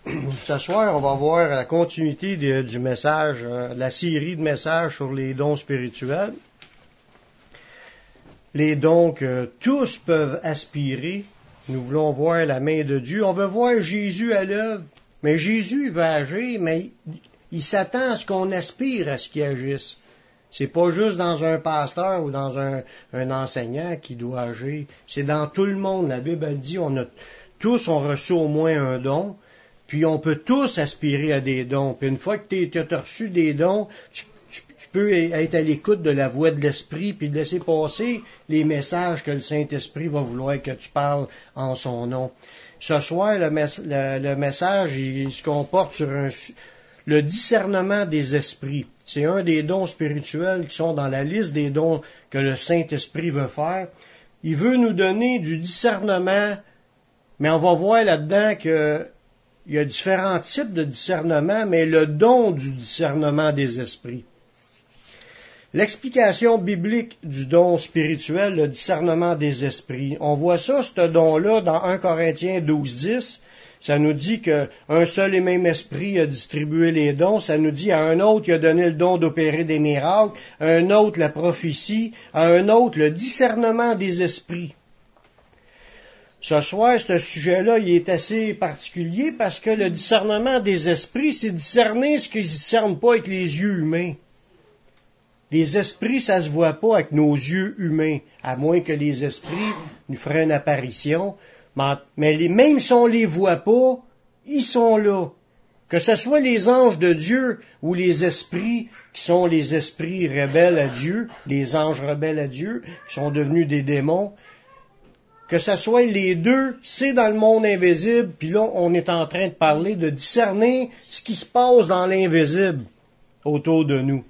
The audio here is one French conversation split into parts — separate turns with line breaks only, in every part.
Ce soir, on va voir la continuité du message, la série de messages sur les dons spirituels. Les dons que tous peuvent aspirer. Nous voulons voir la main de Dieu. On veut voir Jésus à l'œuvre. Mais Jésus va agir, mais il s'attend à ce qu'on aspire à ce qu'il agisse. C'est pas juste dans un pasteur ou dans un enseignant qui doit agir. C'est dans tout le monde. La Bible elle dit, tous ont reçu au moins un don. Puis on peut tous aspirer à des dons. Puis une fois que tu as reçu des dons, tu peux être à l'écoute de la voix de l'Esprit, puis laisser passer les messages que le Saint-Esprit va vouloir que tu parles en son nom. Ce soir, le message, il se comporte sur le discernement des esprits. C'est un des dons spirituels qui sont dans la liste des dons que le Saint-Esprit veut faire. Il veut nous donner du discernement, mais on va voir là-dedans que il y a différents types de discernement, mais le don du discernement des esprits. L'explication biblique du don spirituel, le discernement des esprits. On voit ça, ce don-là, dans 1 Corinthiens 12:10. Ça nous dit qu'un seul et même esprit a distribué les dons. Ça nous dit à un autre, il a donné le don d'opérer des miracles, à un autre la prophétie, à un autre le discernement des esprits. Ce soir, ce sujet-là, il est assez particulier parce que le discernement des esprits, c'est discerner ce qui ne se discerne pas avec les yeux humains. Les esprits, ça se voit pas avec nos yeux humains, à moins que les esprits nous feraient une apparition. Mais même si on les voit pas, ils sont là. Que ce soit les anges de Dieu ou les esprits qui sont les esprits rebelles à Dieu, les anges rebelles à Dieu, qui sont devenus des démons, que ce soit les deux, c'est dans le monde invisible, puis là, on est en train de parler de discerner ce qui se passe dans l'invisible autour de nous.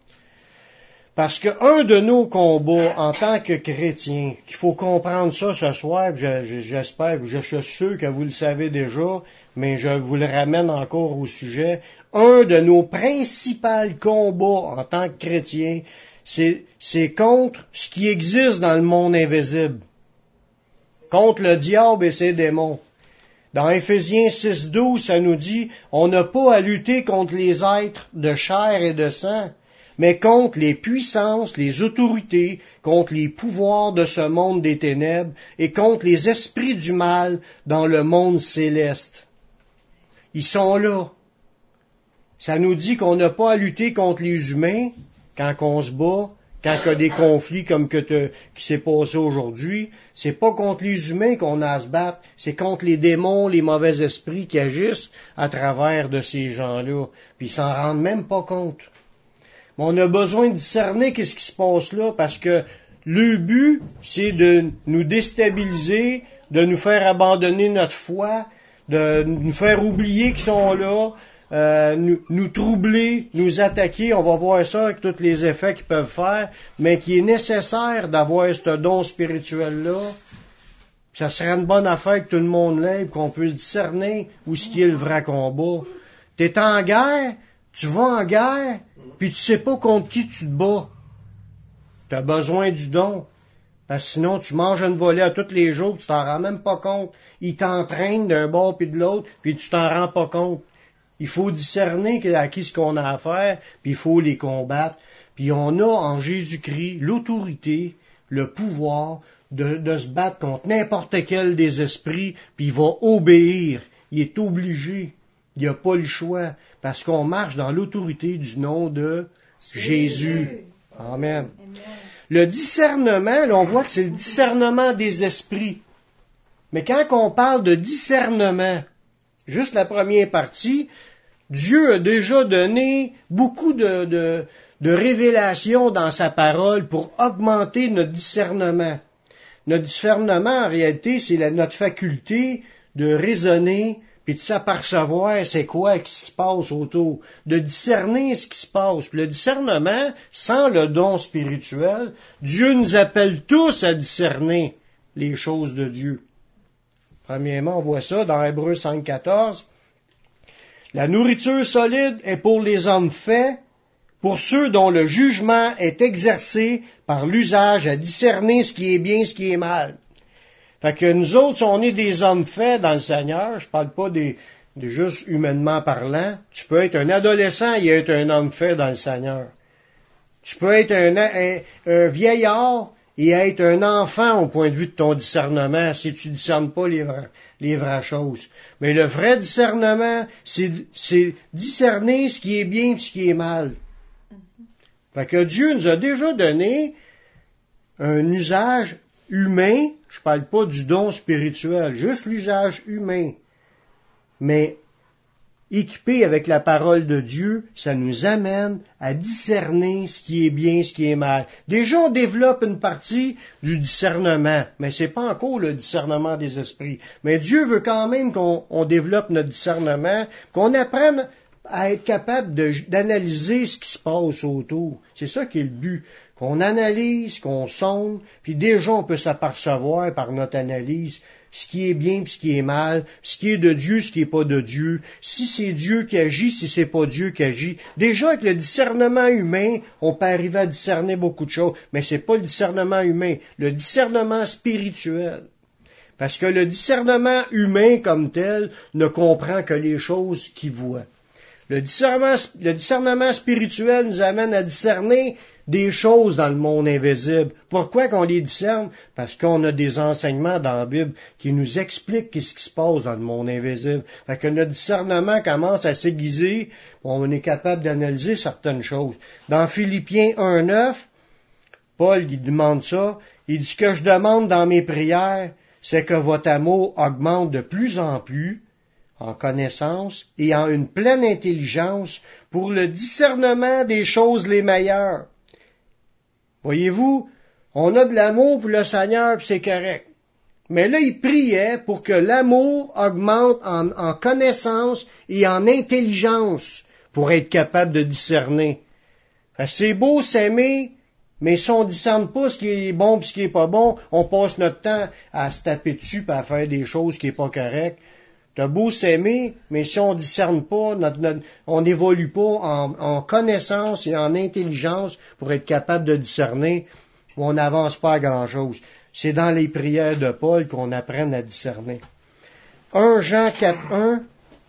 Parce que un de nos combats en tant que chrétiens, qu'il faut comprendre ça ce soir, j'espère, je suis sûr que vous le savez déjà, mais je vous le ramène encore au sujet, un de nos principaux combats en tant que chrétiens, c'est contre ce qui existe dans le monde invisible. Contre le diable et ses démons. Dans Éphésiens 6:12, ça nous dit, on n'a pas à lutter contre les êtres de chair et de sang, mais contre les puissances, les autorités, contre les pouvoirs de ce monde des ténèbres et contre les esprits du mal dans le monde céleste. Ils sont là. Ça nous dit qu'on n'a pas à lutter contre les humains quand on se bat, quand il y a des conflits comme qui s'est passé aujourd'hui. C'est pas contre les humains qu'on a à se battre, c'est contre les démons, les mauvais esprits qui agissent à travers de ces gens-là. Puis ils s'en rendent même pas compte. Mais on a besoin de discerner qu'est-ce qui se passe là, parce que le but, c'est de nous déstabiliser, de nous faire abandonner notre foi, de nous faire oublier qu'ils sont là, nous troubler, nous attaquer. On va voir ça avec tous les effets qu'ils peuvent faire, mais qu'il est nécessaire d'avoir ce don spirituel-là. Ça serait une bonne affaire que tout le monde l'ait, qu'on puisse discerner où ce qui est le vrai combat. T'es en guerre, tu vas en guerre, puis tu sais pas contre qui tu te bats. T'as besoin du don. Parce que sinon, tu manges une volée à tous les jours, tu t'en rends même pas compte. Ils t'entraînent d'un bord puis de l'autre, puis tu t'en rends pas compte. Il faut discerner à qui ce qu'on a à faire, puis il faut les combattre. Puis on a en Jésus-Christ l'autorité, le pouvoir de se battre contre n'importe quel des esprits, puis il va obéir. Il est obligé. Il n'a pas le choix, parce qu'on marche dans l'autorité du nom de Jésus. Amen. Le discernement, là, on voit que c'est le discernement des esprits. Mais quand on parle de discernement, juste la première partie, Dieu a déjà donné beaucoup de révélations dans sa parole pour augmenter notre discernement. Notre discernement, en réalité, c'est notre faculté de raisonner puis de s'apercevoir c'est quoi qui se passe autour, de discerner ce qui se passe. Puis le discernement, sans le don spirituel, Dieu nous appelle tous à discerner les choses de Dieu. Premièrement, on voit ça dans Hébreux 5:14. La nourriture solide est pour les hommes faits, pour ceux dont le jugement est exercé par l'usage à discerner ce qui est bien, ce qui est mal. Fait que nous autres, si on est des hommes faits dans le Seigneur, je parle pas des juste humainement parlant. Tu peux être un adolescent et être un homme fait dans le Seigneur. Tu peux être un vieillard et être un enfant au point de vue de ton discernement si tu ne discernes pas les vraies choses. Mais le vrai discernement, c'est discerner ce qui est bien et ce qui est mal. Fait que Dieu nous a déjà donné un usage humain, je parle pas du don spirituel, juste l'usage humain. Mais équipé avec la parole de Dieu, ça nous amène à discerner ce qui est bien, ce qui est mal. Déjà, on développe une partie du discernement, mais c'est pas encore le discernement des esprits. Mais Dieu veut quand même qu'on développe notre discernement, qu'on apprenne à être capable d'analyser ce qui se passe autour. C'est ça qui est le but. Qu'on analyse, qu'on sonde, puis déjà on peut s'apercevoir par notre analyse ce qui est bien, ce qui est mal, ce qui est de Dieu, ce qui est pas de Dieu, si c'est Dieu qui agit, si c'est pas Dieu qui agit. Déjà, avec le discernement humain, on peut arriver à discerner beaucoup de choses, mais c'est pas le discernement humain, le discernement spirituel. Parce que le discernement humain comme tel ne comprend que les choses qu'il voit. Le discernement spirituel nous amène à discerner des choses dans le monde invisible. Pourquoi qu'on les discerne? Parce qu'on a des enseignements dans la Bible qui nous expliquent ce qui se passe dans le monde invisible. Fait que notre discernement commence à s'aiguiser, on est capable d'analyser certaines choses. Dans Philippiens 1:9, Paul il demande ça, il dit « Ce que je demande dans mes prières, c'est que votre amour augmente de plus en plus, en connaissance et en une pleine intelligence pour le discernement des choses les meilleures. » Voyez-vous, on a de l'amour pour le Seigneur, puis c'est correct. Mais là, il priait pour que l'amour augmente en connaissance et en intelligence pour être capable de discerner. C'est beau s'aimer, mais si on ne discerne pas ce qui est bon et ce qui est pas bon, on passe notre temps à se taper dessus et à faire des choses qui est pas correctes. T'as beau s'aimer, mais si on discerne pas, on n'évolue pas en connaissance et en intelligence pour être capable de discerner, on n'avance pas à grand-chose. C'est dans les prières de Paul qu'on apprenne à discerner. 1 Jean 4:1,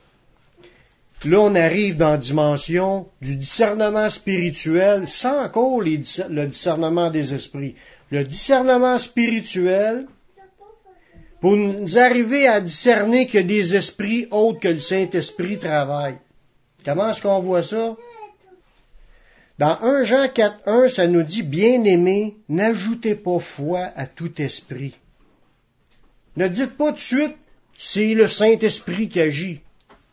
là on arrive dans la dimension du discernement spirituel sans encore le discernement des esprits. Le discernement spirituel, pour nous arriver à discerner que des esprits autres que le Saint-Esprit travaillent. Comment est-ce qu'on voit ça? Dans 1 Jean 4:1, ça nous dit, « Bien-aimés, n'ajoutez pas foi à tout esprit. » Ne dites pas tout de suite, c'est le Saint-Esprit qui agit.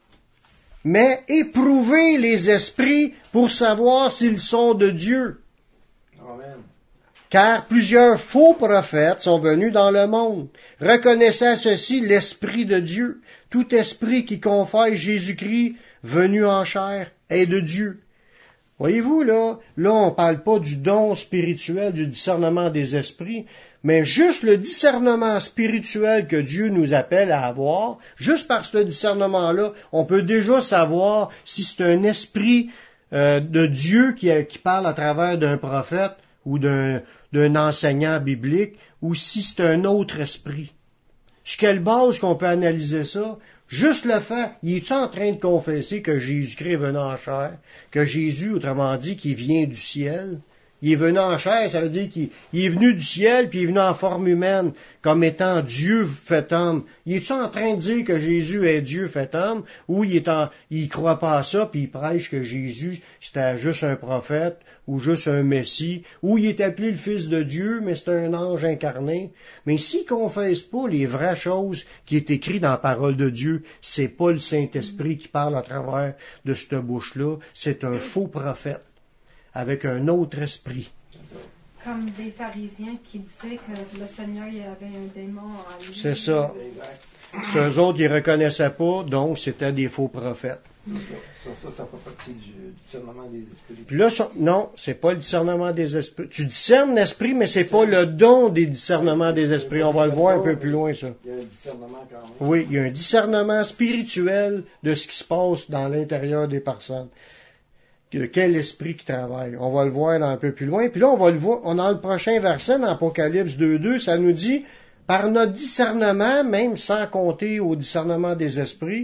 Mais éprouvez les esprits pour savoir s'ils sont de Dieu.
Amen.
Car plusieurs faux prophètes sont venus dans le monde. Reconnaissez à ceci l'Esprit de Dieu. Tout esprit qui confesse Jésus-Christ venu en chair est de Dieu. Voyez-vous, là on parle pas du don spirituel, du discernement des esprits, mais juste le discernement spirituel que Dieu nous appelle à avoir, juste par ce discernement-là, on peut déjà savoir si c'est un esprit de Dieu qui parle à travers d'un prophète ou d'un enseignant biblique, ou si c'est un autre esprit. Sur quelle base qu'on peut analyser ça? Juste le fait, il est-tu en train de confesser que Jésus-Christ est venu en chair? Que Jésus, autrement dit, qui vient du ciel? Il est venu en chair, ça veut dire qu'il est venu du ciel, puis il est venu en forme humaine, comme étant Dieu fait homme. Il est-tu en train de dire que Jésus est Dieu fait homme, ou il croit pas à ça, puis il prêche que Jésus, c'était juste un prophète, ou juste un Messie, ou il est appelé le Fils de Dieu, mais c'est un ange incarné. Mais s'il confesse pas les vraies choses qui est écrites dans la parole de Dieu, c'est pas le Saint-Esprit qui parle à travers de cette bouche-là, c'est un faux prophète avec un autre esprit.
Comme des pharisiens qui disaient que le Seigneur il avait un démon en lui.
C'est ça. Ceux autres, ils reconnaissaient pas, donc c'était des faux prophètes.
Ça fait partie du discernement des esprits.
Puis là, non, c'est pas le discernement des esprits. Tu discernes l'esprit, mais c'est pas le don des discernements des esprits. On va le voir un peu plus loin, ça.
Il y a un discernement quand même.
Oui, il y a un discernement spirituel de ce qui se passe dans l'intérieur des personnes. De quel esprit qui travaille. On va le voir un peu plus loin. Puis là, on va le voir, on a le prochain verset dans Apocalypse 2:2, ça nous dit, par notre discernement, même sans compter au discernement des esprits,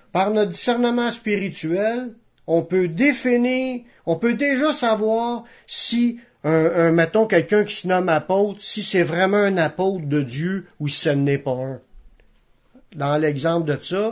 par notre discernement spirituel, on peut définir, on peut déjà savoir si mettons quelqu'un qui se nomme apôtre, si c'est vraiment un apôtre de Dieu ou si ce n'est pas un. Dans l'exemple de ça,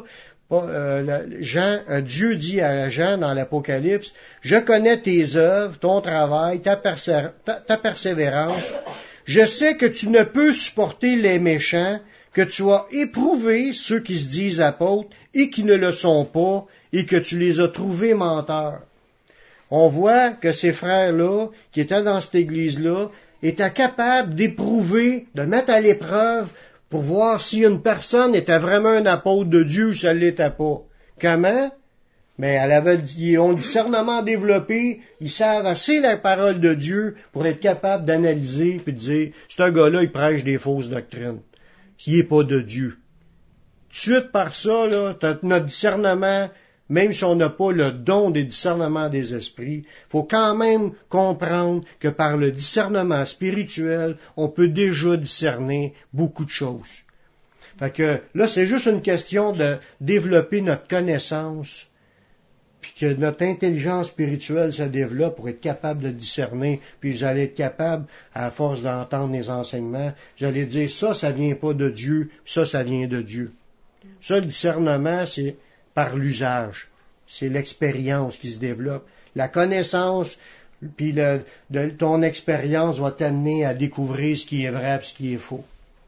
Dieu dit à Jean dans l'Apocalypse, « Je connais tes œuvres, ton travail, ta persévérance. Je sais que tu ne peux supporter les méchants, que tu as éprouvé ceux qui se disent apôtres et qui ne le sont pas, et que tu les as trouvés menteurs. » On voit que ces frères-là, qui étaient dans cette église-là, étaient capables d'éprouver, de mettre à l'épreuve pour voir si une personne était vraiment un apôtre de Dieu ou si elle l'était pas. Comment? Mais ils ont le discernement développé, ils savent assez la parole de Dieu pour être capables d'analyser puis de dire, ce gars-là, il prêche des fausses doctrines. S'il n'est pas de Dieu. Tout de suite par ça, là, notre discernement, même si on n'a pas le don des discernements des esprits, faut quand même comprendre que par le discernement spirituel, on peut déjà discerner beaucoup de choses. Fait que là, c'est juste une question de développer notre connaissance, puis que notre intelligence spirituelle se développe pour être capable de discerner, puis vous allez être capable, à force d'entendre les enseignements, vous allez dire, ça vient pas de Dieu, ça vient de Dieu. Ça, le discernement, c'est par l'usage. C'est l'expérience qui se développe. La connaissance, puis ton expérience va t'amener à découvrir ce qui est vrai et ce qui est faux.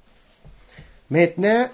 Maintenant,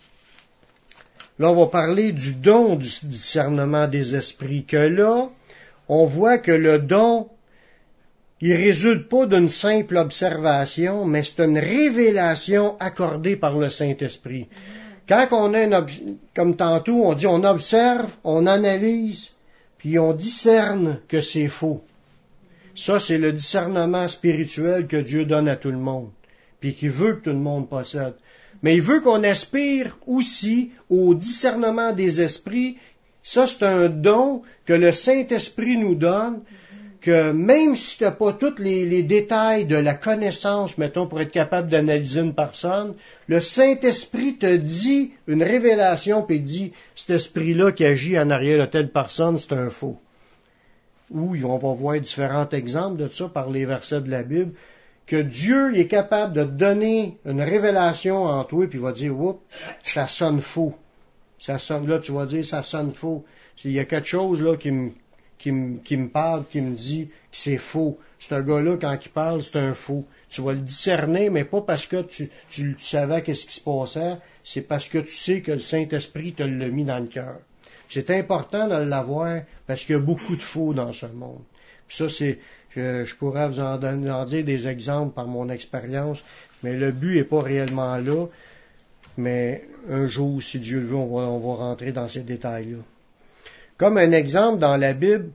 là, on va parler du don du discernement des esprits, que là, on voit que le don, il résulte pas d'une simple observation, mais c'est une révélation accordée par le Saint-Esprit. Quand on a comme tantôt, on dit on observe, on analyse, puis on discerne que c'est faux. Ça, c'est le discernement spirituel que Dieu donne à tout le monde, puis qu'il veut que tout le monde possède. Mais il veut qu'on aspire aussi au discernement des esprits. Ça, c'est un don que le Saint-Esprit nous donne, que même si tu n'as pas tous les détails de la connaissance, mettons, pour être capable d'analyser une personne, le Saint-Esprit te dit une révélation, puis il dit, cet esprit-là qui agit en arrière de telle personne, c'est un faux. Ou on va voir différents exemples de ça par les versets de la Bible, que Dieu est capable de te donner une révélation en toi, puis il va dire, oups, ça sonne faux. Ça sonne, là, tu vas dire, ça sonne faux. Il y a quelque chose là qui me parle, qui me dit que c'est faux. Ce gars-là, quand il parle, c'est un faux. Tu vas le discerner, mais pas parce que tu savais qu'est-ce qui se passait, c'est parce que tu sais que le Saint-Esprit te l'a mis dans le cœur. C'est important de l'avoir parce qu'il y a beaucoup de faux dans ce monde. Puis ça, je pourrais vous en dire des exemples par mon expérience, mais le but n'est pas réellement là. Mais un jour, si Dieu le veut, on va rentrer dans ces détails-là. Comme un exemple dans la Bible,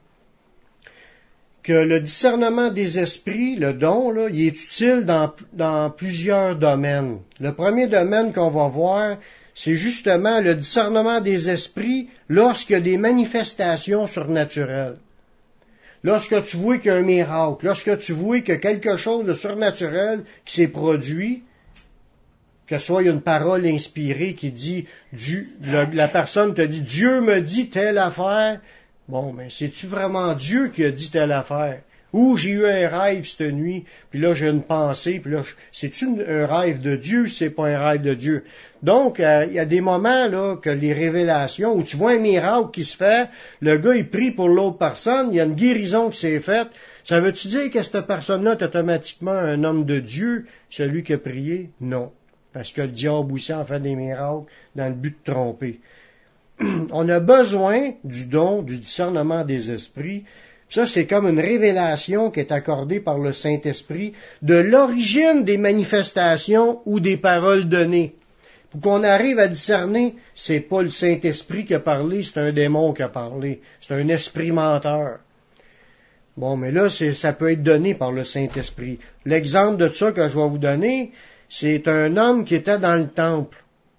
que le discernement des esprits, le don, là, il est utile dans plusieurs domaines. Le premier domaine qu'on va voir, c'est justement le discernement des esprits lorsqu'il y a des manifestations surnaturelles. Lorsque tu vois qu'il y a un miracle, lorsque tu vois qu'il y a quelque chose de surnaturel qui s'est produit, que ce soit une parole inspirée qui dit, la personne te dit, Dieu me dit telle affaire. Bon, mais c'est-tu vraiment Dieu qui a dit telle affaire? Ou j'ai eu un rêve cette nuit, puis là j'ai une pensée, puis là, c'est-tu un rêve de Dieu, c'est pas un rêve de Dieu? Donc, il y a des moments là que les révélations, où tu vois un miracle qui se fait, le gars il prie pour l'autre personne, il y a une guérison qui s'est faite. Ça veut-tu dire que cette personne-là est automatiquement un homme de Dieu, celui qui a prié? Non. Parce que le diable aussi en fait des miracles dans le but de tromper. On a besoin du don, du discernement des esprits. Ça, c'est comme une révélation qui est accordée par le Saint-Esprit de l'origine des manifestations ou des paroles données. Pour qu'on arrive à discerner, c'est pas le Saint-Esprit qui a parlé, c'est un démon qui a parlé. C'est un esprit menteur. Bon, mais là, ça peut être donné par le Saint-Esprit. L'exemple de ça que je vais vous donner, c'est un homme qui était dans le temple.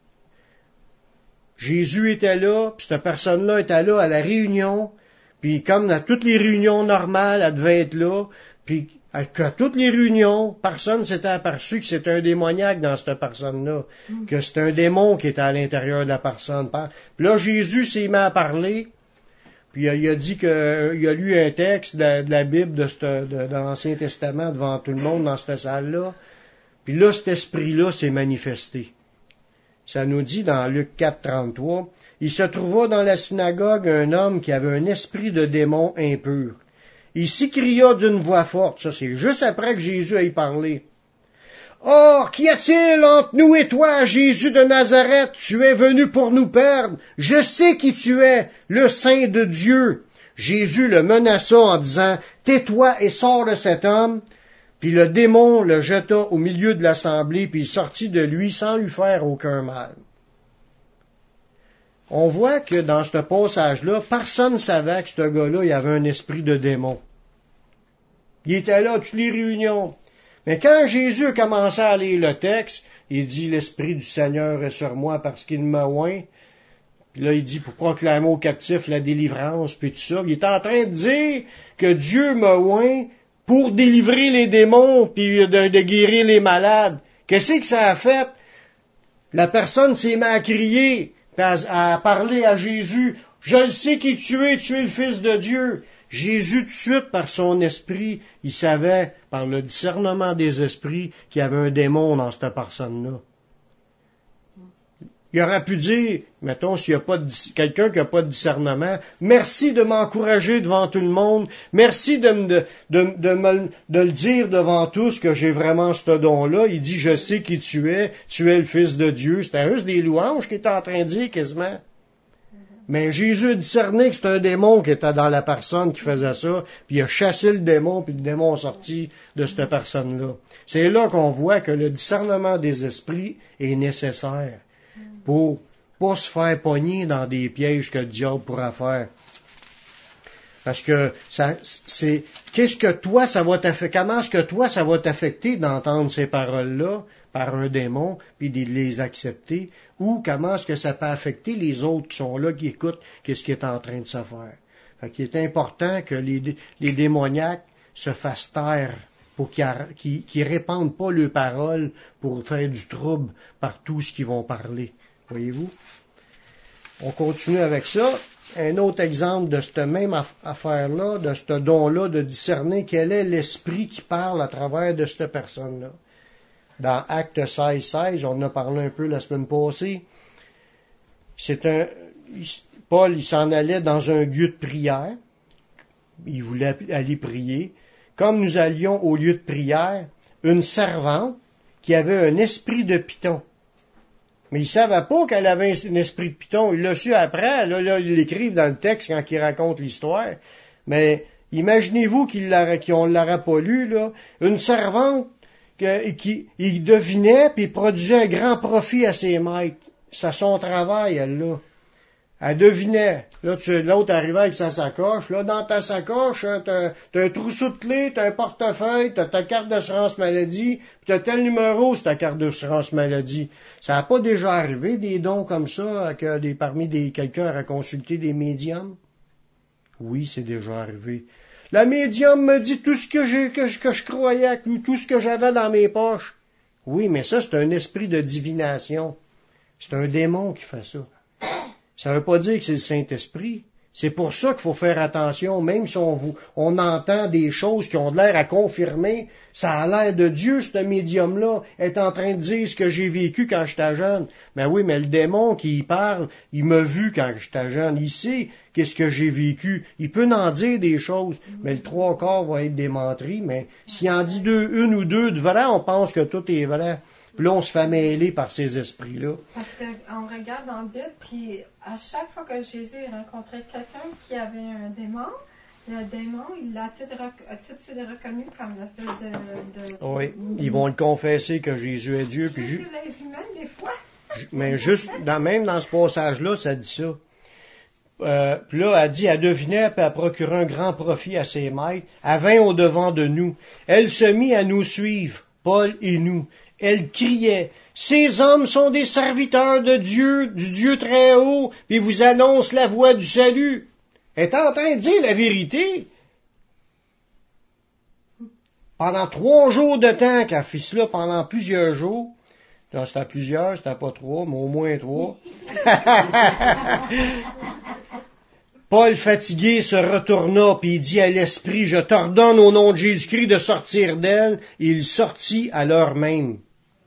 Jésus était là, puis cette personne-là était là à la réunion, puis comme dans toutes les réunions normales, elle devait être là, Puis, à toutes les réunions, personne s'était aperçu que c'était un démoniaque dans cette personne-là, que c'était un démon qui était à l'intérieur de la personne. Puis là, Jésus s'est mis à parler, puis il a dit qu'il a lu un texte de la Bible de l'Ancien Testament devant tout le monde dans cette salle-là. Puis là, cet esprit-là s'est manifesté. Ça nous dit dans Luc 4, 33, « Il se trouva dans la synagogue un homme qui avait un esprit de démon impur. Il s'écria d'une voix forte. » Ça, c'est juste après que Jésus ait parlé. « Or, qu'y a-t-il entre nous et toi, Jésus de Nazareth? Tu es venu pour nous perdre. Je sais qui tu es, le Saint de Dieu. » Jésus le menaça en disant, « Tais-toi et sors de cet homme. » Puis le démon le jeta au milieu de l'assemblée, puis il sortit de lui sans lui faire aucun mal. On voit que dans ce passage-là, personne ne savait que ce gars-là, il avait un esprit de démon. Il était là à toutes les réunions. Mais quand Jésus a commencé à lire le texte, il dit, « L'Esprit du Seigneur est sur moi parce qu'il m'a oint. » Puis là, il dit, pour proclamer aux captifs la délivrance, puis tout ça. Il est en train de dire que Dieu m'a oint pour délivrer les démons, puis de guérir les malades. Qu'est-ce que ça a fait? La personne s'est mise à crier, à parler à Jésus. « Je le sais qui tu es le Fils de Dieu. » Jésus, tout de suite, par son esprit, il savait, par le discernement des esprits, qu'il y avait un démon dans cette personne-là. Il aurait pu dire, mettons, s'il n'y a pas quelqu'un qui n'a pas de discernement, merci de m'encourager devant tout le monde, merci de le dire devant tous que j'ai vraiment ce don-là. Il dit, je sais qui tu es le Fils de Dieu. C'était juste des louanges qu'il était en train de dire quasiment. Mais Jésus a discerné que c'était un démon qui était dans la personne qui faisait ça, puis il a chassé le démon, puis le démon est sorti de cette personne-là. C'est là qu'on voit que le discernement des esprits est nécessaire pour pas se faire pogner dans des pièges que le diable pourra faire. Parce que qu'est-ce que toi, ça va t'affecter, comment est-ce que toi, ça va t'affecter d'entendre ces paroles-là par un démon, puis de les accepter, ou comment est-ce que ça peut affecter les autres qui sont là, qui écoutent, qu'est-ce qui est en train de se faire. Fait qu'il est important que les démoniaques se fassent taire pour qu'ils répandent pas leurs paroles pour faire du trouble par tout ce qu'ils vont parler. Voyez-vous? On continue avec ça. Un autre exemple de cette même affaire-là, de ce don-là, de discerner quel est l'esprit qui parle à travers de cette personne-là. Dans Actes 16, on en a parlé un peu la semaine passée. Paul, il s'en allait dans un lieu de prière. Il voulait aller prier. Comme nous allions au lieu de prière, une servante qui avait un esprit de python. Mais il ne savait pas qu'elle avait un esprit de python. Il l'a su après. Là, ils l'écrivent dans le texte quand il raconte l'histoire. Mais imaginez-vous qu'on ne l'aurait pas lu, là. Une servante qui devinait puis produisait un grand profit à ses maîtres. C'est son travail, elle, là. Elle devinait. Là, l'autre arrivait avec sa sacoche. Là, dans ta sacoche, t'as un trousseau de clés, t'as un portefeuille, t'as ta carte d'assurance maladie, puis t'as tel numéro sur ta carte d'assurance maladie. Ça n'a pas déjà arrivé, des dons comme ça, que quelqu'un a consulté des médiums? Oui, c'est déjà arrivé. La médium me dit tout ce que je croyais, tout ce que j'avais dans mes poches. Oui, mais ça, c'est un esprit de divination. C'est un démon qui fait ça. Ça ne veut pas dire que c'est le Saint-Esprit. C'est pour ça qu'il faut faire attention, même si on entend des choses qui ont l'air à confirmer, ça a l'air de Dieu, ce médium-là, est en train de dire ce que j'ai vécu quand j'étais jeune. Mais oui, mais le démon qui y parle, il m'a vu quand j'étais jeune, il sait qu'est-ce que j'ai vécu. Il peut en dire des choses, mais le 3/4 va être démenti, mais s'il en dit une ou deux de vrai, on pense que tout est vrai. Puis là, on se fait mêler par ces esprits-là.
Parce qu'on regarde dans la Bible, puis à chaque fois que Jésus rencontrait quelqu'un qui avait un démon, le démon, il l'a tout de suite reconnu comme le fils de
oui, ils vont le confesser que Jésus est Dieu. Puis
les humains, des fois.
Mais juste, même dans ce passage-là, ça dit ça. Puis là, elle dit, elle devinait, puis elle procurait un grand profit à ses maîtres. Elle vint au-devant de nous. Elle se mit à nous suivre, Paul et nous. Elle criait, « Ces hommes sont des serviteurs de Dieu, du Dieu très haut, puis vous annoncent la voie du salut. » Elle est en train de dire la vérité. pendant 3 jours de temps qu'elle fit cela pendant plusieurs jours. Non, c'était plusieurs, c'était pas 3, mais au moins 3. Paul, fatigué, se retourna, puis il dit à l'esprit, je t'ordonne au nom de Jésus-Christ de sortir d'elle. Et il sortit à l'heure même.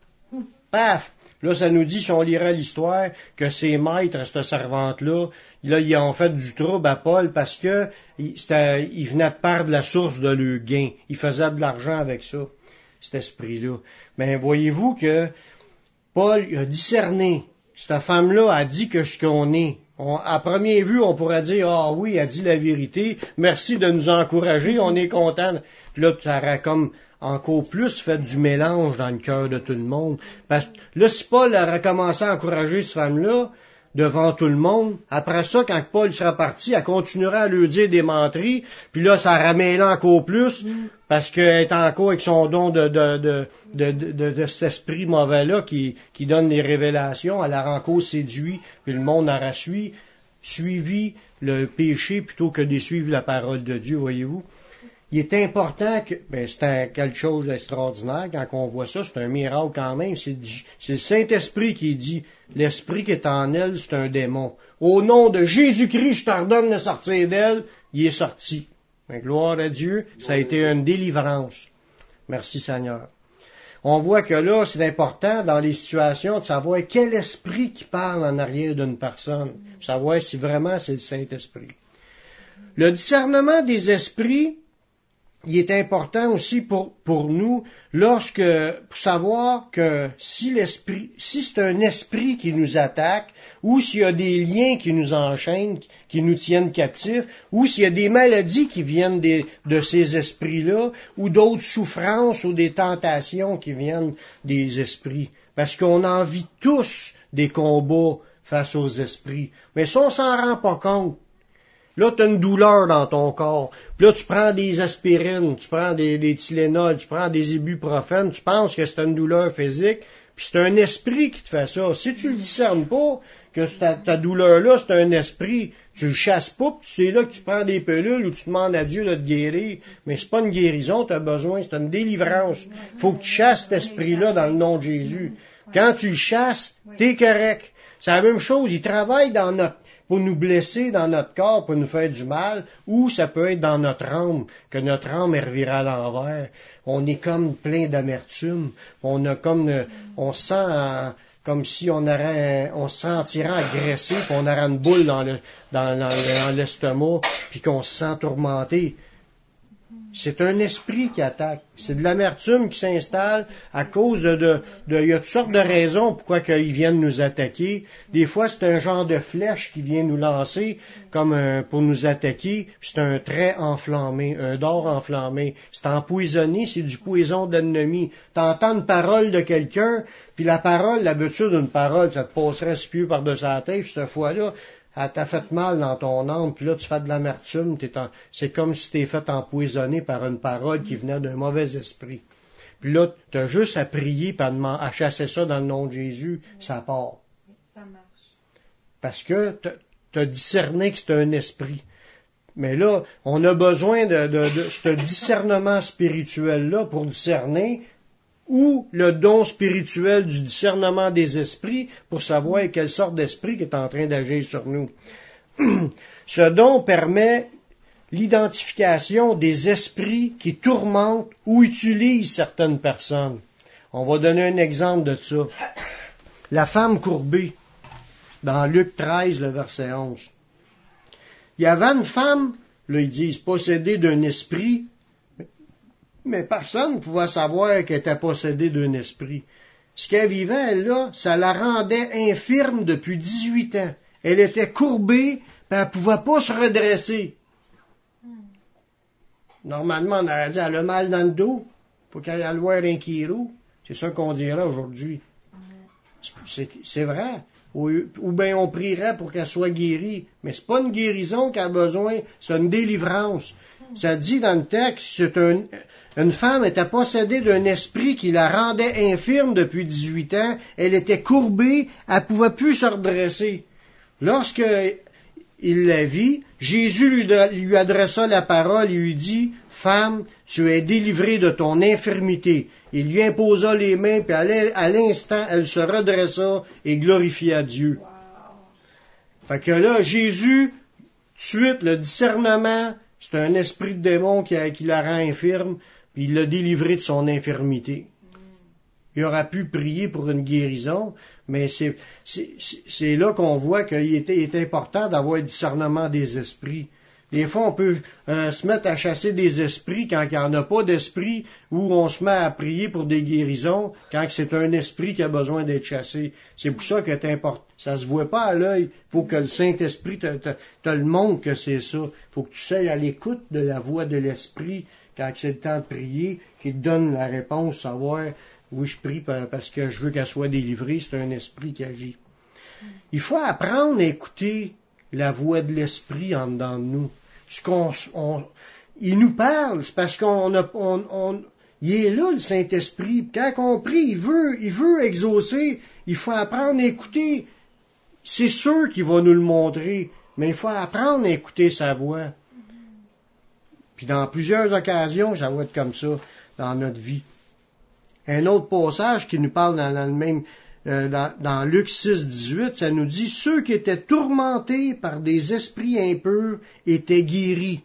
Paf! Là, ça nous dit, si on lira l'histoire, que ses maîtres, cette servante-là, là, ils ont fait du trouble à Paul parce que il venait de perdre la source de leur gain. Il faisait de l'argent avec ça, cet esprit-là. Mais voyez-vous que Paul a discerné. Cette femme-là a dit que ce qu'on est. À première vue, on pourrait dire, ah oui, elle dit la vérité, merci de nous encourager, on est content. Puis là, ça aurait comme encore plus fait du mélange dans le cœur de tout le monde. Parce que là, si Paul aurait commencé à encourager cette femme-là devant tout le monde, après ça, quand Paul sera parti, elle continuera à lui dire des menteries, puis là, ça ramène encore plus, parce qu'elle est encore avec son don de cet esprit mauvais-là qui donne les révélations, elle a encore séduit, puis le monde aura suivi le péché plutôt que de suivre la parole de Dieu, voyez-vous. Il est important que, c'est quelque chose d'extraordinaire quand on voit ça, c'est un miracle quand même, c'est le Saint-Esprit qui dit, l'esprit qui est en elle, c'est un démon. Au nom de Jésus-Christ, je t'ordonne de sortir d'elle, il est sorti. Gloire à Dieu, ça a été une délivrance. Merci Seigneur. On voit que là, c'est important dans les situations de savoir quel esprit qui parle en arrière d'une personne, savoir si vraiment c'est le Saint-Esprit. Le discernement des esprits, il est important aussi pour nous pour savoir que si c'est un esprit qui nous attaque, ou s'il y a des liens qui nous enchaînent, qui nous tiennent captifs, ou s'il y a des maladies qui viennent de ces esprits-là, ou d'autres souffrances ou des tentations qui viennent des esprits. Parce qu'on en vit tous des combats face aux esprits. Mais ça, on s'en rend pas compte. Là, tu as une douleur dans ton corps. Puis là, tu prends des aspirines, tu prends des Tylenol, tu prends des ibuprofènes, tu penses que c'est une douleur physique, puis c'est un esprit qui te fait ça. Si tu le discernes pas, que ta douleur-là, c'est un esprit, tu le chasses pas, puis c'est là que tu prends des pilules ou tu demandes à Dieu de te guérir. Mais c'est pas une guérison, tu as besoin, c'est une délivrance. Faut que tu chasses cet esprit-là dans le nom de Jésus. Quand tu le chasses, t'es correct. C'est la même chose, il travaille pour nous blesser dans notre corps, pour nous faire du mal, ou ça peut être dans notre âme, que notre âme est revirée à l'envers. On est comme plein d'amertume. On se sent comme si on se sentirait agressé, puis on aurait une boule dans l'estomac, puis qu'on se sent tourmenté. C'est un esprit qui attaque. C'est de l'amertume qui s'installe à cause il y a toutes sortes de raisons pourquoi ils viennent nous attaquer. Des fois, c'est un genre de flèche qui vient nous lancer comme pour nous attaquer. C'est un trait enflammé, un dard enflammé. C'est empoisonné, c'est du poison de l'ennemi. T'entends une parole de quelqu'un, puis la parole, l'habitude d'une parole, ça te passerait ce pied par-dessus la tête, puis cette fois-là, elle t'a fait mal dans ton âme, puis là, tu fais de l'amertume, c'est comme si t'es fait empoisonner par une parole qui venait d'un mauvais esprit. Puis là, t'as juste à prier, puis à chasser ça dans le nom de Jésus, ça part.
Ça marche.
Parce que t'as discerné que c'est un esprit. Mais là, on a besoin de ce discernement spirituel-là pour discerner, ou le don spirituel du discernement des esprits pour savoir quelle sorte d'esprit qui est en train d'agir sur nous. Ce don permet l'identification des esprits qui tourmentent ou utilisent certaines personnes. On va donner un exemple de ça. La femme courbée, dans Luc 13, le verset 11. Il y avait une femme, là ils disent, possédée d'un esprit, mais personne ne pouvait savoir qu'elle était possédée d'un esprit. Ce qu'elle vivait, elle, là, ça la rendait infirme depuis 18 ans. Elle était courbée, puis elle ne pouvait pas se redresser. Normalement, on aurait dit, elle a mal dans le dos, faut qu'elle aille voir un chiro. C'est ça qu'on dirait aujourd'hui. C'est vrai. Ou bien on prierait pour qu'elle soit guérie. Mais c'est pas une guérison qu'elle a besoin, c'est une délivrance. Ça dit dans le texte, une femme était possédée d'un esprit qui la rendait infirme depuis 18 ans. Elle était courbée, elle ne pouvait plus se redresser. Lorsque il la vit. Jésus lui adressa la parole et lui dit, « Femme, tu es délivrée de ton infirmité. » Il lui imposa les mains, puis à l'instant, elle se redressa et glorifia Dieu.
Wow.
Fait que là, Jésus, tout de suite, le discernement, c'est un esprit de démon qui la rend infirme, puis il l'a délivré de son infirmité. Il aurait pu prier pour une guérison, mais c'est là qu'on voit qu'il est important d'avoir le discernement des esprits. Des fois, on peut se mettre à chasser des esprits quand il n'y en a pas d'esprit, ou on se met à prier pour des guérisons quand c'est un esprit qui a besoin d'être chassé. C'est pour ça que c'est important. Ça se voit pas à l'œil. Il faut que le Saint-Esprit te le montre que c'est ça. Il faut que tu sois à l'écoute de la voix de l'Esprit quand c'est le temps de prier, qu'il te donne la réponse, savoir, oui, je prie parce que je veux qu'elle soit délivrée. C'est un esprit qui agit. Il faut apprendre à écouter la voix de l'Esprit en dedans de nous. Il nous parle, c'est parce il est là, le Saint-Esprit. Quand on prie, il veut exaucer. Il faut apprendre à écouter. C'est sûr qu'il va nous le montrer, mais il faut apprendre à écouter sa voix. Puis dans plusieurs occasions, ça va être comme ça dans notre vie. Un autre passage qui nous parle dans le même, dans Luc 6, 18, ça nous dit, ceux qui étaient tourmentés par des esprits impurs étaient guéris.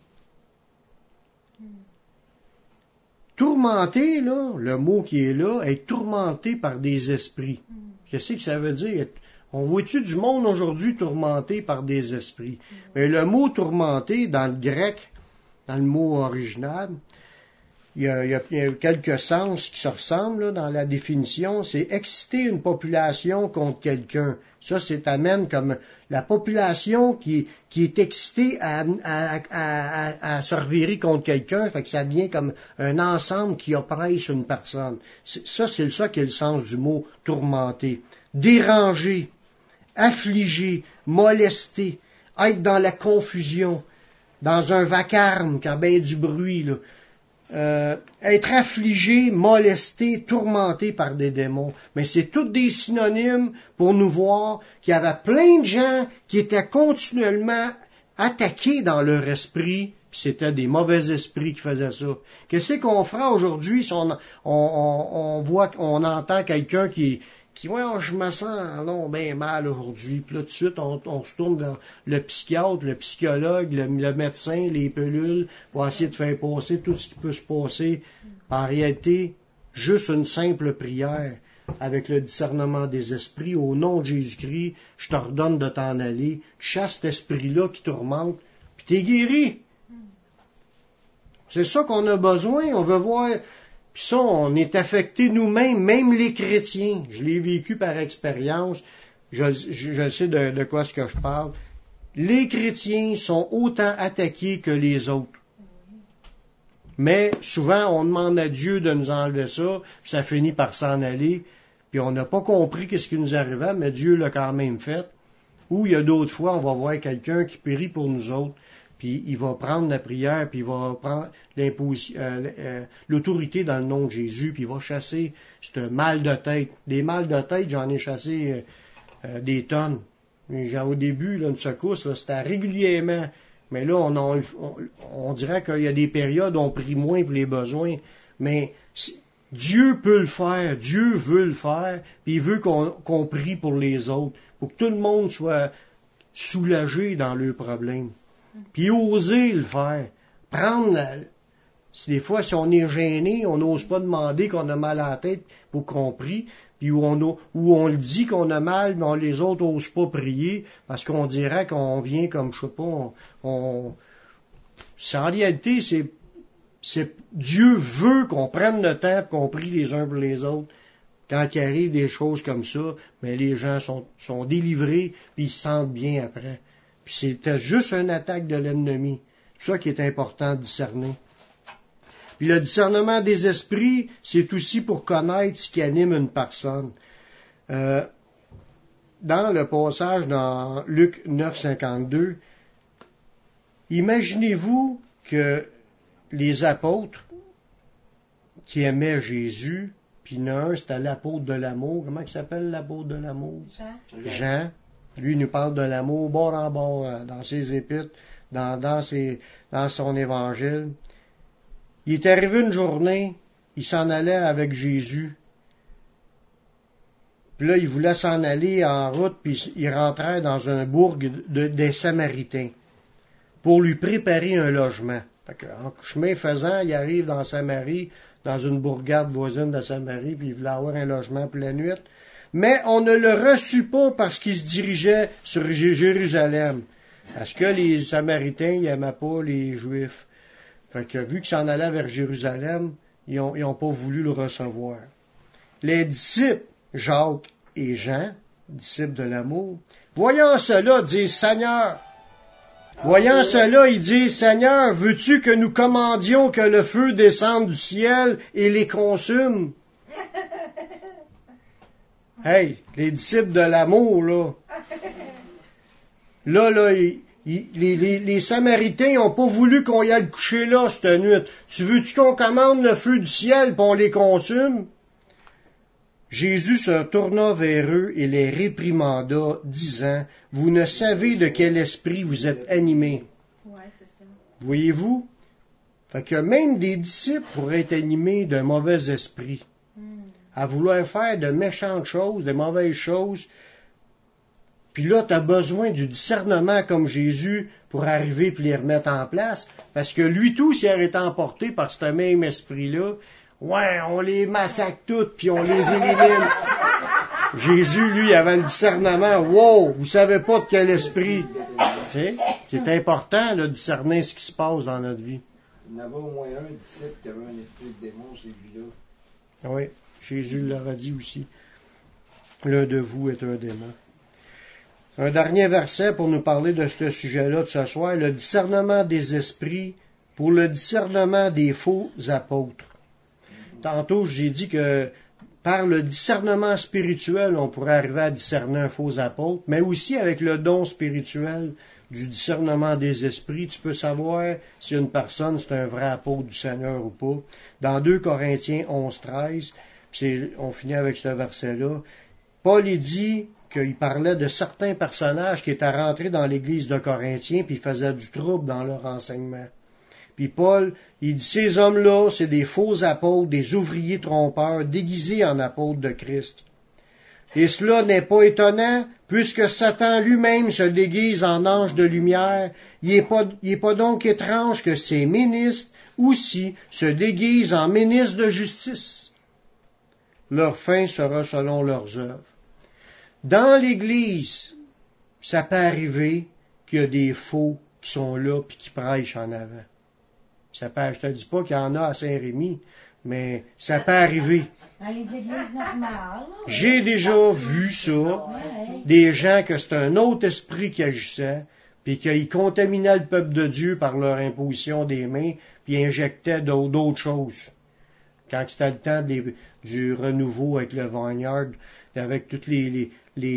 Tourmenté, là, le mot qui est là, être tourmenté par des esprits. Qu'est-ce que ça veut dire? On voit-tu du monde aujourd'hui tourmenté par des esprits? Mais le mot tourmenté, dans le grec, dans le mot original, il y a quelques sens qui se ressemblent là, dans la définition. C'est exciter une population contre quelqu'un. Ça, c'est amène comme la population qui est excitée à se revirer contre quelqu'un. Fait que ça devient comme un ensemble qui oppresse une personne. Ça, c'est ça qui est le sens du mot tourmenté. Déranger, affliger, molester, être dans la confusion, dans un vacarme, quand ben du bruit, là. Être affligé, molesté, tourmenté par des démons. Mais c'est tous des synonymes pour nous voir qu'il y avait plein de gens qui étaient continuellement attaqués dans leur esprit, puis c'était des mauvais esprits qui faisaient ça. Qu'est-ce qu'on fera aujourd'hui si on voit, on entend quelqu'un qui ouais, je me sens non bien mal aujourd'hui. Puis là, tout de suite, on se tourne vers le psychiatre, le psychologue, le médecin, les pilules, pour essayer de faire passer tout ce qui peut se passer. En réalité, juste une simple prière avec le discernement des esprits. Au nom de Jésus-Christ, je t'ordonne de t'en aller. Chasse cet esprit-là qui tourmente, puis t'es guéri. C'est ça qu'on a besoin. On veut voir... Puis ça, on est affecté nous-mêmes, même les chrétiens. Je l'ai vécu par expérience. Je sais de quoi ce que je parle. Les chrétiens sont autant attaqués que les autres. Mais souvent, on demande à Dieu de nous enlever ça, puis ça finit par s'en aller. Puis on n'a pas compris qu'est-ce qui nous arrivait, mais Dieu l'a quand même fait. Ou il y a d'autres fois, on va voir quelqu'un qui périt pour nous autres. Puis il va prendre la prière, puis il va prendre l'autorité dans le nom de Jésus, puis il va chasser ce mal de tête. Des mal de tête, j'en ai chassé des tonnes. Au début, là, une secousse, là, c'était régulièrement. Mais là, on dirait qu'il y a des périodes où on prie moins pour les besoins. Mais Dieu peut le faire, Dieu veut le faire, puis il veut qu'on prie pour les autres, pour que tout le monde soit soulagé dans leurs problèmes. Puis oser le faire. Des fois, si on est gêné, on n'ose pas demander qu'on a mal à la tête pour qu'on prie, puis où on le dit qu'on a mal, mais les autres n'osent pas prier, parce qu'on dirait qu'on vient comme, je sais pas, en réalité, c'est Dieu veut qu'on prenne le temps et qu'on prie les uns pour les autres. Quand il arrive des choses comme ça, mais les gens sont délivrés, puis ils se sentent bien après. Puis c'était juste une attaque de l'ennemi. C'est ça qui est important de discerner. Puis le discernement des esprits, c'est aussi pour connaître ce qui anime une personne. Dans le passage dans Luc 9, 52, imaginez-vous que les apôtres qui aimaient Jésus, puis il y en a un, c'était l'apôtre de l'amour. Comment il s'appelle l'apôtre de l'amour?
Jean.
Jean. Lui, il nous parle de l'amour bord en bord dans ses épîtres, dans son évangile. Il est arrivé une journée, il s'en allait avec Jésus. Puis là, il voulait s'en aller en route, puis il rentrait dans un bourg des Samaritains pour lui préparer un logement. Fait que, en chemin faisant, il arrive dans Samarie, dans une bourgade voisine de Samarie, puis il voulait avoir un logement pour la nuit. Mais on ne le reçut pas parce qu'il se dirigeait sur Jérusalem. Parce que les Samaritains n'aimaient pas les Juifs. Fait que vu qu'il s'en allait vers Jérusalem, ils ont pas voulu le recevoir. Les disciples, Jacques et Jean, disciples de l'amour, voyant cela, disent Seigneur. Voyant cela, ils disent Seigneur, veux-tu que nous commandions que le feu descende du ciel et les consume? Hey, les disciples de l'amour, là. Là, les Samaritains n'ont pas voulu qu'on y aille coucher là cette nuit. Tu veux-tu qu'on commande le feu du ciel et on les consume? Jésus se tourna vers eux et les réprimanda, disant, vous ne savez de quel esprit vous êtes animés.
Ouais, c'est ça.
Voyez-vous? Fait que même des disciples pourraient être animés d'un mauvais esprit. À vouloir faire de méchantes choses, de mauvaises choses. Puis là, tu as besoin du discernement comme Jésus pour arriver et les remettre en place. Parce que lui tout, s'il aurait été emporté par ce même esprit-là, ouais, on les massacre toutes puis on les élimine. Jésus, lui, avait le discernement. Wow, vous savez pas de quel esprit. Tu sais, c'est important de discerner ce qui se passe dans notre vie.
Il y en avait au moins un disciple qui avait un esprit de démon, celui-là.
Oui, Jésus leur a dit aussi. L'un de vous est un démon. Un dernier verset pour nous parler de ce sujet-là de ce soir, le discernement des esprits pour le discernement des faux apôtres. Tantôt, j'ai dit que par le discernement spirituel, on pourrait arriver à discerner un faux apôtre, mais aussi avec le don spirituel du discernement des esprits, tu peux savoir si une personne c'est un vrai apôtre du Seigneur ou pas. Dans 2 Corinthiens 11-13, on finit avec ce verset-là, Paul il dit qu'il parlait de certains personnages qui étaient rentrés dans l'église de Corinthiens puis faisaient du trouble dans leur enseignement. Puis Paul, il dit, ces hommes-là, c'est des faux apôtres, des ouvriers trompeurs, déguisés en apôtres de Christ. Et cela n'est pas étonnant, puisque Satan lui-même se déguise en ange de lumière. Il est pas donc étrange que ses ministres aussi se déguisent en ministres de justice. Leur fin sera selon leurs œuvres. Dans l'Église, ça peut arriver qu'il y a des faux qui sont là puis qui prêchent en avant. Ça peut, je te dis pas qu'il y en a à Saint-Rémy, mais ça peut arriver.
Dans les églises normales.
J'ai déjà vu ça, des gens que c'est un autre esprit qui agissait, puis qu'ils contaminaient le peuple de Dieu par leur imposition des mains, puis injectaient d'autres choses. Quand c'était le temps du renouveau avec le Vineyard, avec toutes ils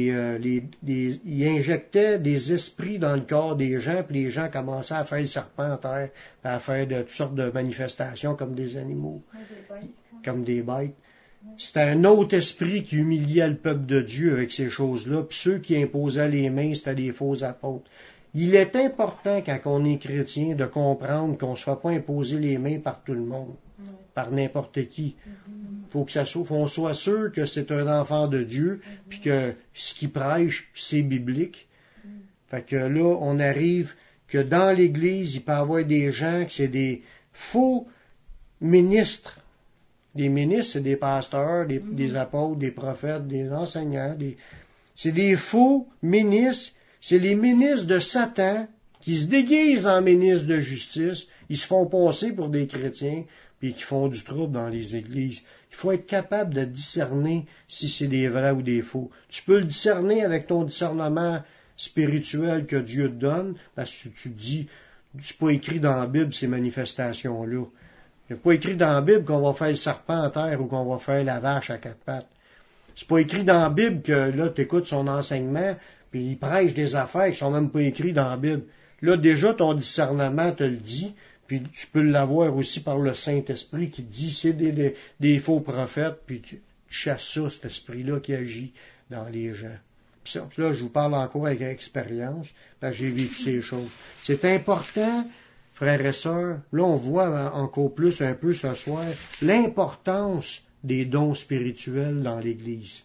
injectaient des esprits dans le corps des gens, puis les gens commençaient à faire le serpent en terre, à faire de toutes sortes de manifestations comme des animaux, comme des bêtes. C'était un autre esprit qui humiliait le peuple de Dieu avec ces choses-là, puis ceux qui imposaient les mains, c'était des faux apôtres. Il est important, quand on est chrétien, de comprendre qu'on ne se fait pas imposer les mains par tout le monde, par n'importe qui. Faut qu'on soit sûr que c'est un enfant de Dieu, puis que ce qu'il prêche, c'est biblique. Fait que là, on arrive que dans l'Église, il peut y avoir des gens que c'est des faux ministres. Des ministres, c'est des pasteurs, des apôtres, des prophètes, des enseignants. C'est des faux ministres. C'est les ministres de Satan qui se déguisent en ministres de justice. Ils se font passer pour des chrétiens, puis qui font du trouble dans les églises. Il faut être capable de discerner si c'est des vrais ou des faux. Tu peux le discerner avec ton discernement spirituel que Dieu te donne, parce que tu te dis, c'est pas écrit dans la Bible ces manifestations-là. Il n'est pas écrit dans la Bible qu'on va faire le serpent en terre ou qu'on va faire la vache à 4 pattes. C'est pas écrit dans la Bible que là, tu écoutes son enseignement, puis il prêche des affaires qui sont même pas écrites dans la Bible. Là, déjà, ton discernement te le dit, puis tu peux l'avoir aussi par le Saint-Esprit qui te dit c'est des faux prophètes, puis tu chasses ça, cet esprit-là qui agit dans les gens. là, je vous parle encore avec expérience, parce que j'ai vécu ces choses. C'est important, frères et sœurs, là on voit encore plus un peu ce soir, l'importance des dons spirituels dans l'Église.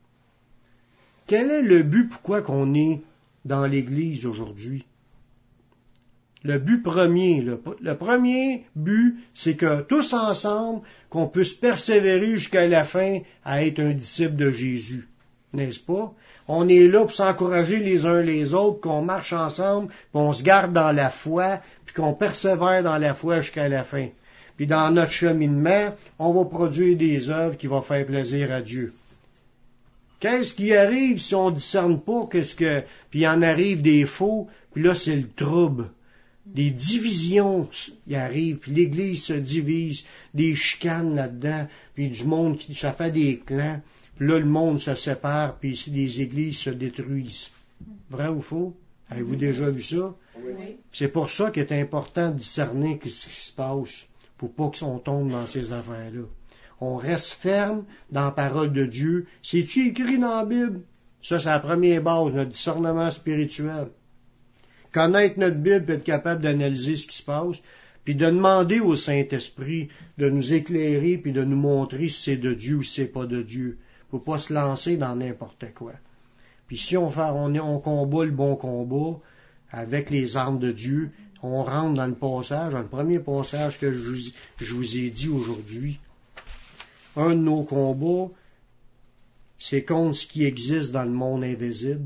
Quel est le but pourquoi qu'on est dans l'Église aujourd'hui? Le but premier, le premier but, c'est que tous ensemble, qu'on puisse persévérer jusqu'à la fin à être un disciple de Jésus. N'est-ce pas? On est là pour s'encourager les uns les autres, qu'on marche ensemble, puis on se garde dans la foi, puis qu'on persévère dans la foi jusqu'à la fin. Puis dans notre cheminement, on va produire des œuvres qui vont faire plaisir à Dieu. Qu'est-ce qui arrive si on ne discerne pas puis il en arrive des faux, puis là c'est le trouble. Des divisions y arrivent, puis l'Église se divise, des chicanes là-dedans, puis du monde ça fait des clans, puis là le monde se sépare, puis ici les églises se détruisent. Vrai ou faux? Avez-vous déjà vu ça?
Oui.
C'est pour ça qu'il est important de discerner ce qui se passe, pour pas qu'on tombe dans ces affaires-là. On reste ferme dans la parole de Dieu. C'est-tu écrit dans la Bible? Ça, c'est la première base, notre discernement spirituel. Connaître notre Bible, puis être capable d'analyser ce qui se passe, puis de demander au Saint-Esprit de nous éclairer, puis de nous montrer si c'est de Dieu ou si c'est pas de Dieu. Faut pas se lancer dans n'importe quoi. Puis si on combat le bon combat avec les armes de Dieu, on rentre dans le premier passage que je vous ai dit aujourd'hui. Un de nos combats, c'est contre ce qui existe dans le monde invisible.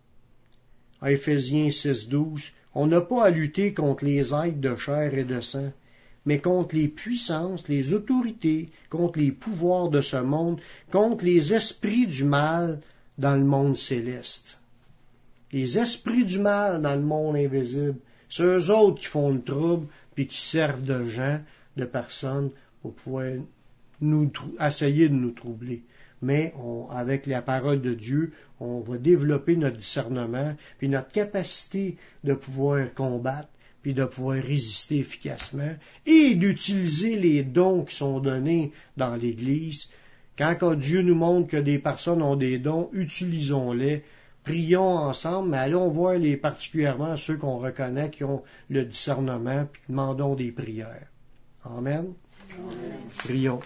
À Éphésiens 6:12, on n'a pas à lutter contre les êtres de chair et de sang, mais contre les puissances, les autorités, contre les pouvoirs de ce monde, contre les esprits du mal dans le monde céleste. Les esprits du mal dans le monde invisible, c'est eux autres qui font le trouble, puis qui servent de gens, de personnes, pour pouvoir essayer de nous troubler. Mais avec la parole de Dieu, on va développer notre discernement, puis notre capacité de pouvoir combattre, puis de pouvoir résister efficacement, et d'utiliser les dons qui sont donnés dans l'Église. Quand Dieu nous montre que des personnes ont des dons, utilisons-les, prions ensemble, mais allons voir particulièrement ceux qu'on reconnaît qui ont le discernement, puis demandons des prières. Amen. Prions.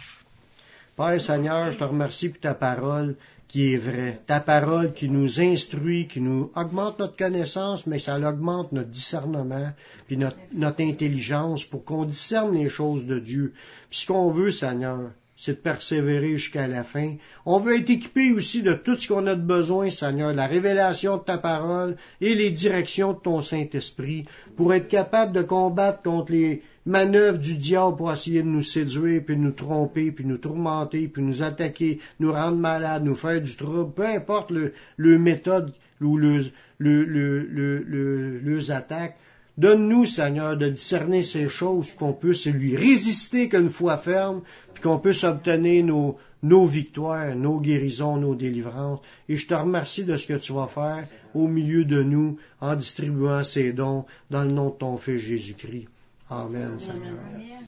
Père Seigneur, je te remercie pour ta parole qui est vraie. Ta parole qui nous instruit, qui nous augmente notre connaissance, mais ça augmente notre discernement, puis notre intelligence pour qu'on discerne les choses de Dieu. Puis ce qu'on veut, Seigneur, c'est de persévérer jusqu'à la fin. On veut être équipé aussi de tout ce qu'on a de besoin, Seigneur, la révélation de ta parole et les directions de ton Saint-Esprit, pour être capable de combattre contre les manœuvres du diable pour essayer de nous séduire, puis nous tromper, puis nous tourmenter, puis nous attaquer, nous rendre malades, nous faire du trouble, peu importe le méthode ou les attaques. Donne-nous, Seigneur, de discerner ces choses, qu'on puisse lui résister qu'une foi ferme, puis qu'on puisse obtenir nos victoires, nos guérisons, nos délivrances. Et je te remercie de ce que tu vas faire au milieu de nous, en distribuant ces dons, dans le nom de ton Fils Jésus-Christ. Amen, Seigneur. Amen.